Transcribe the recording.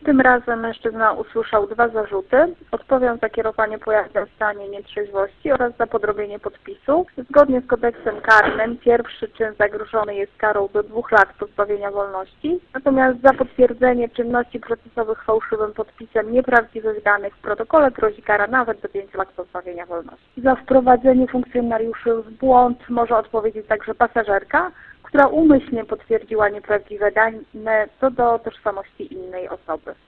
Tym razem mężczyzna usłyszał 2 zarzuty, odpowiedział za kierowanie pojazdem w stanie nietrzeźwości oraz za podrobienie podpisu. Zgodnie z kodeksem karnym pierwszy czyn zagrożony jest karą do 2 lat pozbawienia wolności, natomiast za potwierdzenie czynności procesowych fałszywym podpisem nieprawdziwych danych w protokole grozi kara nawet do 5 lat pozbawienia wolności. Za wprowadzenie funkcjonariuszy w błąd może odpowiedzieć także pasażerka, która umyślnie potwierdziła nieprawdziwe dane co do tożsamości innej osoby.